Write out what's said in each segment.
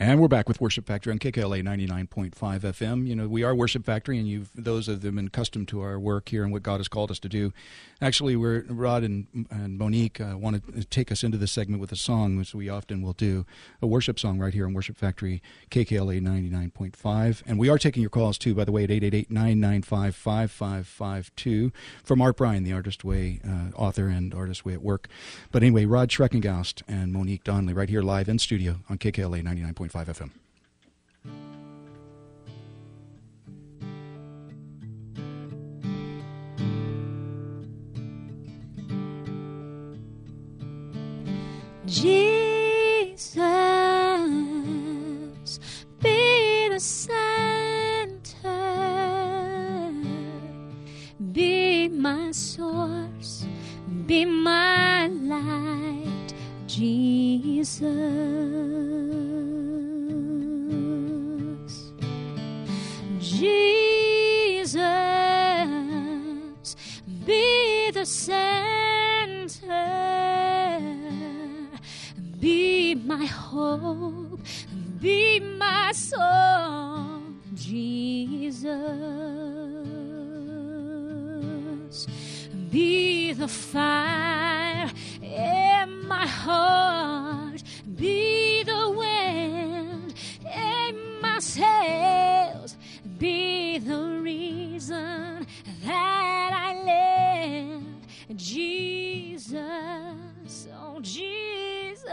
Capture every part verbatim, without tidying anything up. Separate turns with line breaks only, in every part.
And we're back with Worship Factory on K K L A ninety-nine point five F M. You know, we are Worship Factory, and you've those of them been accustomed to our work here and what God has called us to do. Actually, we're Rod and, and Monique uh, want to take us into this segment with a song, which we often will do, a worship song right here on Worship Factory, K K L A ninety-nine point five. And we are taking your calls, too, by the way, at eight eight eight, nine nine five, five five five two from Art Bryan, the Artist Way uh, author and Artist Way at Work. But anyway, Rod Schreckengaust and Monique Donnelly right here live in studio on K K L A ninety-nine point five F M.
Jesus, be the center, be my source, be my light, Jesus. Jesus, be the center, be my hope, be my song, Jesus. Be the fire in my heart, be the wind in my sails, be the reason that I live, Jesus, oh Jesus.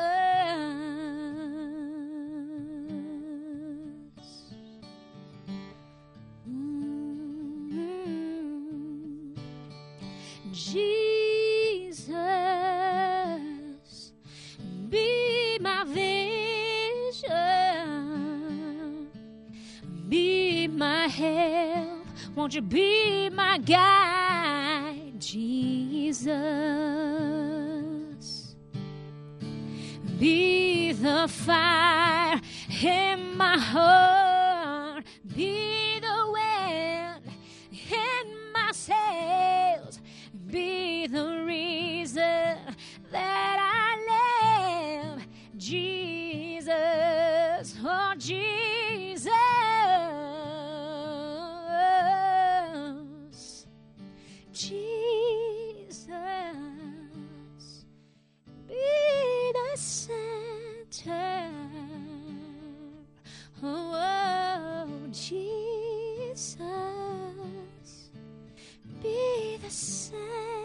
Mm-hmm. Jesus, be my vision, be my help, won't you be my guide, Jesus. Be the fire in my heart, be the wind in my sails, be the reason that I live, Jesus, oh Jesus. Jesus, be the center, oh, oh Jesus, be the center.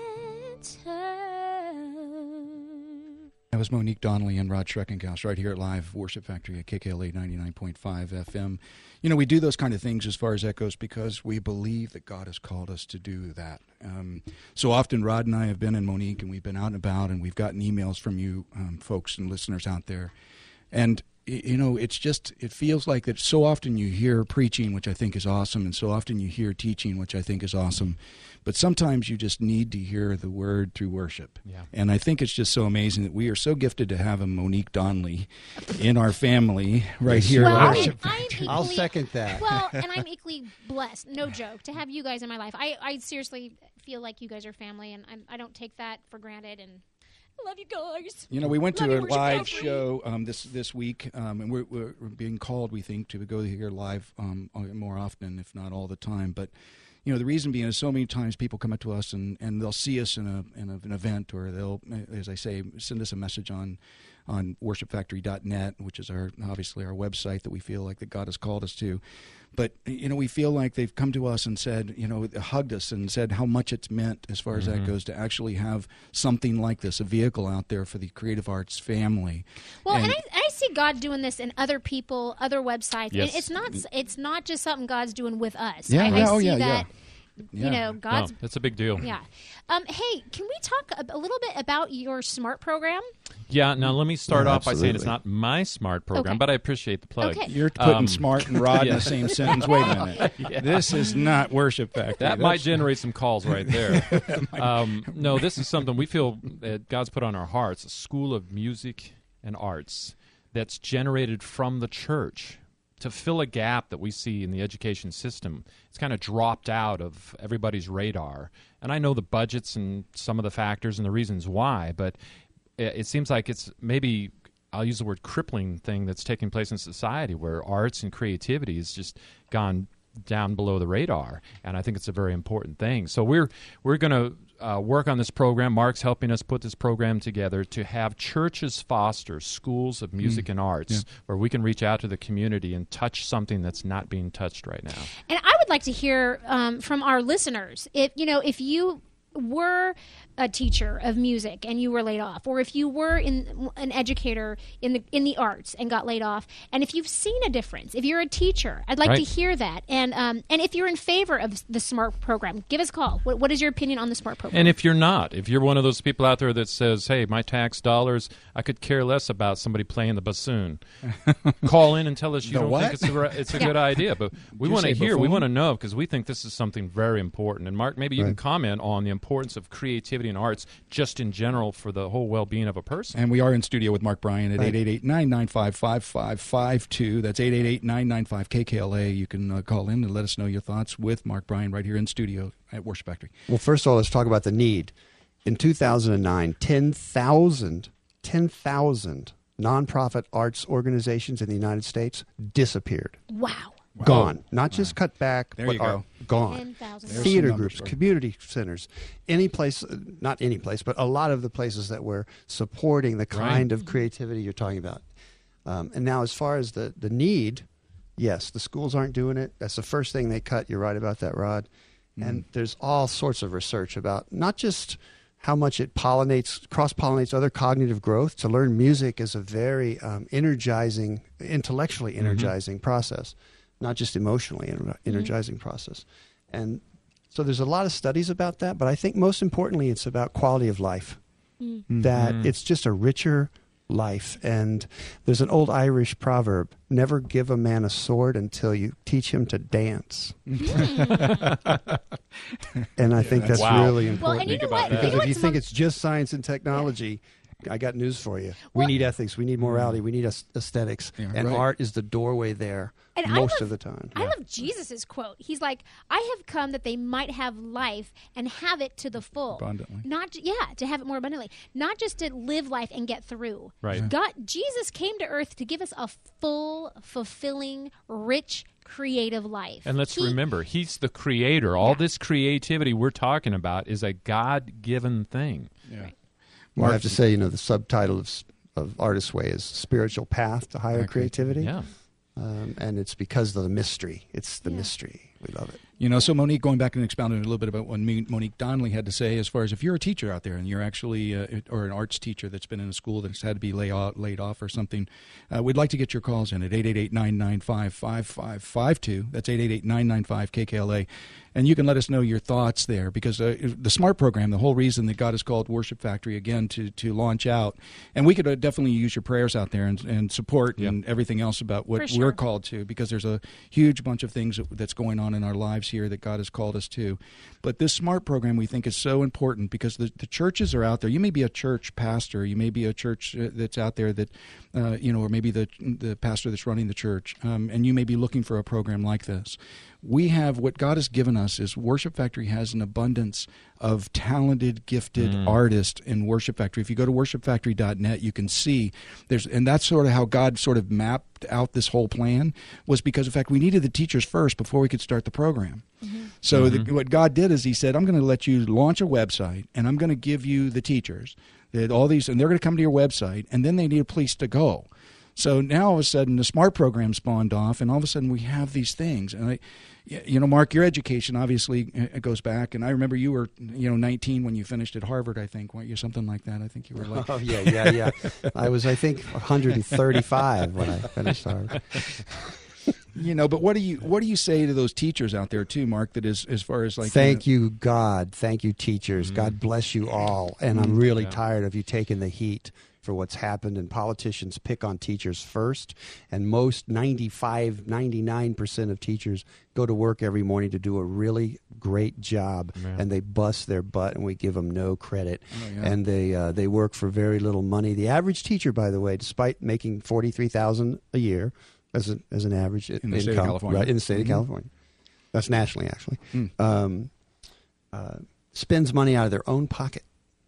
That was Monique Donnelly and Rod Schreckengaust right here at Live Worship Factory at K K L A ninety-nine point five F M. You know, we do those kind of things as far as that goes because we believe that God has called us to do that. Um, so often, Rod and I have been in Monique, and we've been out and about, and we've gotten emails from you um, folks and listeners out there. And, you know, it's just, it feels like that so often you hear preaching, which I think is awesome, and so often you hear teaching, which I think is awesome. But sometimes you just need to hear the word through worship. Yeah. And I think it's just so amazing that we are so gifted to have a Monique Donnelly in our family right here.
Well,
at
I'm,
Worship
I'm equally,
I'll second that.
Well, and I'm equally blessed, no joke, to have you guys in my life. I, I seriously feel like you guys are family, and I'm, I don't take that for granted, and I love you guys.
You know, we went
Love
to
you,
a
Worship
live
Factory.
show um, this this week, um, and we're, we're being called, we think, to go here live um, more often, if not all the time. But you know, the reason being is so many times people come up to us and, and they'll see us in a in a, an event, or they'll, as I say, send us a message on on worship factory dot net, which is our obviously our website that we feel like that God has called us to. But, you know, we feel like they've come to us and said, you know, hugged us and said how much it's meant as far as
Mm-hmm.
that goes to actually have something like this, a vehicle out there for the creative arts family.
Well, and, and I, I see God doing this in other people, other websites.
Yes.
And it's not it's not just something God's doing with us.
Yeah,
I,
yeah,
I
oh,
see
yeah,
that.
yeah.
You
Yeah.
know, God's
Wow, that's a big deal.
yeah. Um, hey, can we talk a, a little bit about your SMART program?
Yeah, now let me start
Yeah,
off by saying it's
absolutely.
not my SMART program,
Okay.
but I appreciate the plug.
Okay.
You're putting
Um,
smart and rod in
yeah.
the same sentence. Wait a minute.
Yeah.
This is not Worship Factory.
That might
That's-
generate some calls right there. um, no, this is something we feel that God's put on our hearts, a school of music and arts that's generated from the church to fill a gap that we see in the education system. It's kind of dropped out of everybody's radar. And I know the budgets and some of the factors and the reasons why, but it, it seems like it's maybe I'll use the word crippling thing that's taking place in society, where arts and creativity has just gone down below the radar, and I think it's a very important thing. So we're we're going to uh, work on this program. Mark's helping us put this program together to have churches foster schools of music mm. and arts, yeah. where we can reach out to the community and touch something that's not being touched right now.
And I would like to hear um, from our listeners, if you know, if you were a teacher of music and you were laid off, or if you were in an educator in the in the arts and got laid off, and if you've seen a difference, if you're a teacher, I'd like
right.
to hear that. And um, and if you're in favor of the SMART program, give us a call. What, what is your opinion on the SMART program?
And if you're not, if you're one of those people out there that says, hey, my tax dollars, I could care less about somebody playing the bassoon, call in and tell us you
the
don't
what?
think it's a, it's a
yeah.
good idea. But we
you
want to
say
hear, we
buffoon?
want to know, because we think this is something very important. And Mark, maybe you
Right.
can comment on the importance of creativity and arts just in general for the whole well-being of a person.
And we are in studio with Mark Bryan at
Right.
eight eight eight, nine nine five, five five five two. That's eight eight eight, nine nine five, K K L A. You can uh, call in and let us know your thoughts with Mark Bryan right here in studio at Worship Factory.
Well, first of all, let's talk about the need. In two thousand nine, ten thousand, ten thousand nonprofit arts organizations in the United States disappeared.
Wow.
Wow.
Gone. Not just cut back,
There
but
you
are
go.
gone.
ten thousand.
There's
Theater
some numbers
groups,
for you.
community centers, any place, uh, not any place, but a lot of the places that were supporting the kind of creativity you're talking about. Um, and now as far as the, the need, yes, the schools aren't doing it. That's the first thing they cut. You're right about that, Rod.
Mm.
And there's all sorts of research about not just how much it pollinates, cross-pollinates other cognitive growth. To learn music is a very um, energizing, intellectually energizing mm-hmm. process, not just emotionally ener- energizing mm-hmm. process. And so there's a lot of studies about that, but I think most importantly it's about quality of life,
Mm.
that
Mhm.
it's just a richer life. And there's an old Irish proverb, never give a man a sword until you teach him to dance. And I think that's
Wow.
really
Well,
important.
and you
Think
know
about
what?
that.
You
Because
know
if you
what's
think
mo-
it's just science and technology, I got news for you.
Well-
we need ethics. We need morality. We need aes- aesthetics.
Yeah,
and
right.
art is the doorway there
And I
most
love-
of the time.
I love Jesus's quote. He's like, "I have come that they might have life and have it to the full,
Abundantly.
Not j- yeah, to have it more abundantly, not just to live life and get through."
Right.
God, Jesus came to earth to give us a full, fulfilling, rich, creative life.
And let's
He-
remember, he's the creator. All
Yeah.
this creativity we're talking about is a God-given thing.
Yeah.
Well, I have to say, you know, the subtitle of, s- of Artist's Way is Spiritual Path to Higher
Higher
Creativity.
Yeah.
Um, and it's because of the mystery. It's the
Yeah.
mystery. We love it.
You know, so Monique, going back and expounding a little bit about what Me- Monique Donnelly had to say, as far as if you're a teacher out there and you're actually, uh, or an arts teacher that's been in a school that's had to be lay off, laid off or something, uh, we'd like to get your calls in at eight eight eight, nine nine five, five five five two. That's eight eight eight, nine nine five, K K L A. And you can let us know your thoughts there, because uh, the SMART program, the whole reason that God has called Worship Factory again to, to launch out, and we could uh, definitely use your prayers out there and, and support
Yep.
and everything else about what
For sure.
we're called to, because there's a huge bunch of things that, that's going on in our lives here that God has called us to. But this SMART program we think is so important, because the, the churches are out there. You may be a church pastor, you may be a church uh, that's out there that, uh, you know, or maybe the the pastor that's running the church, um, and you may be looking for a program like this. We have, what God has given us is Worship Factory has an abundance of talented, gifted
Mm.
artists in Worship Factory. If you go to worship factory dot net, you can see there's, and that's sort of how God sort of mapped out this whole plan, was because, in fact, we needed the teachers first before we could start the program. So
Mhm.
the, what God did is he said, I'm going to let you launch a website, and I'm going to give you the teachers, that all these, and they're going to come to your website, and then they need a place to go. So now all of a sudden the SMART program spawned off, and all of a sudden we have these things. And I, you know, Mark, your education obviously uh, goes back, and I remember you were, you know, nineteen when you finished at Harvard, I think, weren't you? Something like that. I think you were like,
Oh, yeah, yeah, yeah. I was, I think, one hundred thirty-five when I finished Harvard.
you know. But what do you what do you say to those teachers out there too, Mark? That is, as far as like,
Thank
you. Know,
you, God. Thank you, teachers.
Mm.
God bless you all. And I'm really
Yeah.
tired of you taking the heat for what's happened. And politicians pick on teachers first. And most ninety-five, ninety-nine percent of teachers go to work every morning to do a really great job.
Yeah.
And they bust their butt, and we give them no credit.
Oh, yeah.
And they uh, they work for very little money. The average teacher, by the way, despite making forty-three thousand dollars a year as an, as an average
In the
income,
state of California.
right, in the state
Mhm.
of California. That's nationally, actually.
Mm.
Um, uh, spends money out of their own pocket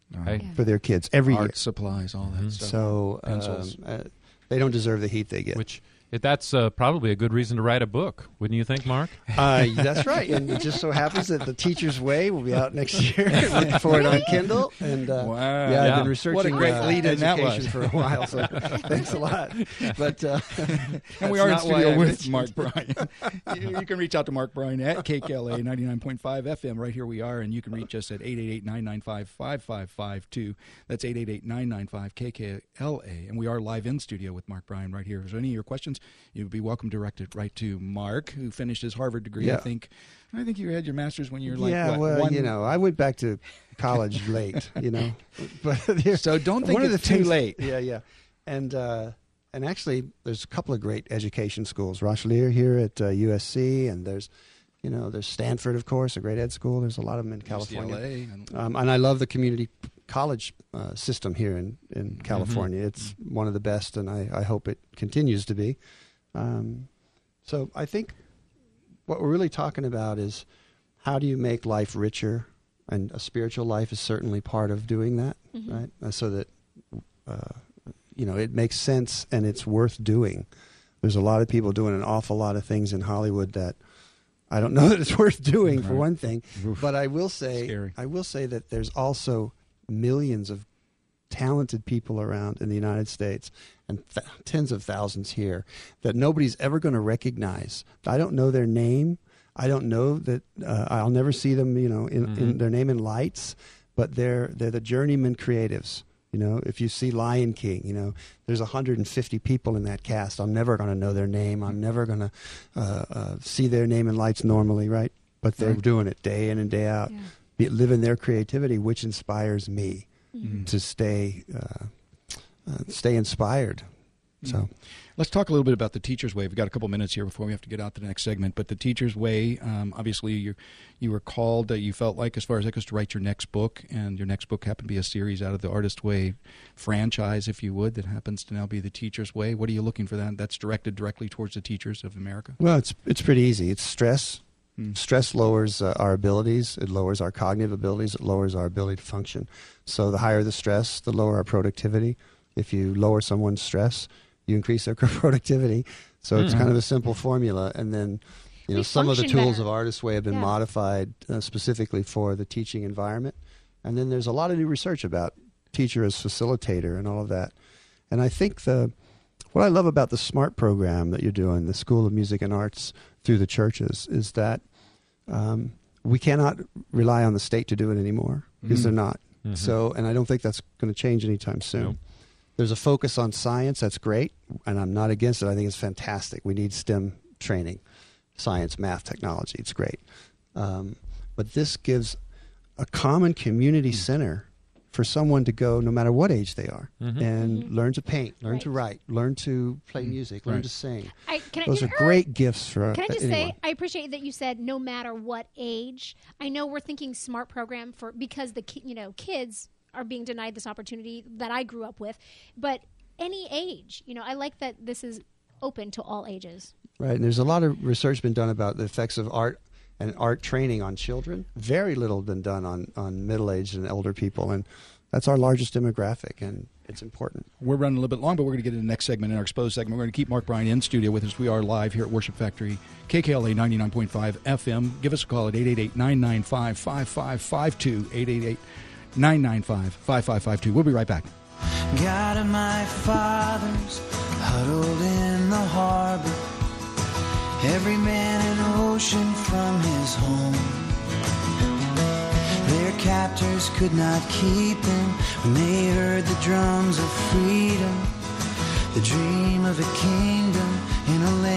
Hey,
Yeah.
for their kids every
Art
year.
supplies, all that
Mhm.
stuff.
So um,
Pencils.
uh, they don't deserve the heat they get.
which if that's uh, probably a good reason to write a book, wouldn't you think, Mark?
Uh, that's right, and it just so happens that The Teacher's Way will be out next year. Looking for it on Kindle, and uh,
Wow.
yeah,
Yeah.
I've been researching
What a great
uh,
lead-in that
education
was.
for a while. So thanks a lot. But uh,
And we
that's
are in
not why
studio
I
with
mentioned-
Mark Bryan. you, you can reach out to Mark Bryan at K K L A ninety-nine point five F M. Right here we are, and you can reach us at eight eight eight, nine nine five, five five five two. That's eight eight eight, nine nine five, K K L A. And we are live in studio with Mark Bryan right here. If there's any of your questions, you'd be welcome directed right to Mark, who finished his Harvard degree. I
Yeah.
think I think you had your master's when you were like,
yeah,
what,
well,
one?
you know, I went back to college late, you know, but there-
So don't think
one of
it's
the
too
things-
late.
Yeah, yeah, and uh, and actually, there's a couple of great education schools. Rochelier here at uh, U S C, and there's, you know, there's Stanford, of course, a great ed school. There's a lot of them in California,
U C L A and-
um, and I love the community college uh, system here in in
Mm-hmm.
California. It's one of the best, and I, I hope it continues to be. Um, so I think what we're really talking about is how do you make life richer, and a spiritual life is certainly part of doing that,
Mhm.
right? Uh, so that uh, you know it makes sense and it's worth doing. There's a lot of people doing an awful lot of things in Hollywood that I don't know that it's worth doing, for
Right.
one thing.
Oof.
But I will say,
Scary.
I will say that there's also millions of talented people around in the United States and th- tens of thousands here that nobody's ever going to recognize. I don't know their name. I don't know that uh, I'll never see them, you know, in, in
Mhm.
their name in lights, but they're they're the journeyman creatives. You know, if you see Lion King, you know, there's one hundred fifty people in that cast. I'm never going to know their name. I'm never going to uh, uh, see their name in lights normally, right? But they're
Right.
doing it day in and day out,
Yeah.
be, living their creativity, which inspires me
Mm.
to stay uh, uh, stay inspired. So
Let's talk a little bit about the Teacher's Way. We've got a couple minutes here before we have to get out to the next segment. But the Teacher's Way, um, obviously, you you were called. Uh, you felt like, as far as that goes, to write your next book, and your next book happened to be a series out of the Artist Way franchise, if you would, that happens to now be the Teacher's Way. What are you looking for that? That's directed directly towards the teachers of America.
well, it's it's pretty easy. It's stress.
Mm.
Stress lowers uh, our abilities. It lowers our cognitive abilities. It lowers our ability to function. So the higher the stress, the lower our productivity. If you lower someone's stress, you increase their productivity. So it's
Mhm.
kind of a simple formula. And then, you know,
We
some of the
function
tools
better.
of Artist Way have been
Yeah.
modified uh, specifically for the teaching environment. And then there's a lot of new research about teacher as facilitator and all of that. And I think the what I love about the SMART program that you're doing, the School of Music and Arts through the churches, is that um, we cannot rely on the state to do it anymore because
Mhm.
they're not.
Mhm.
So, and I don't think that's going to change anytime soon.
Nope.
There's a focus on science. That's great. And I'm not against it. I think it's fantastic. We need STEM training, science, math, technology. It's great. Um, but this gives a common community center for someone to go no matter what age they are
Mhm.
and
Mhm.
learn to paint, learn
Right.
to write, learn to play
Mm.
music, learn
Right.
to sing.
I, can I,
Those are
can I-
great gifts for
Can I just
anyone.
say, I appreciate that you said no matter what age. I know we're thinking smart program for because the ki- you know kids are being denied this opportunity that I grew up with, but any age, you know, I like that this is open to all ages.
Right, and there's a lot of research been done about the effects of art and art training on children. Very little been done on, on middle-aged and older people, and that's our largest demographic, and it's important.
We're running a little bit long, but we're going to get into the next segment, in our exposed segment. We're going to keep Mark Bryan in studio with us. We are live here at Worship Factory, K K L A ninety-nine point five F M. Give us a call at eight eight eight, nine nine five, five five five two, eight eight eight, nine nine five, five five five two. We'll be right back.
God of my fathers, huddled in the harbor, every man an ocean from his home. Their captors could not keep them when they heard the drums of freedom, the dream of a kingdom in a land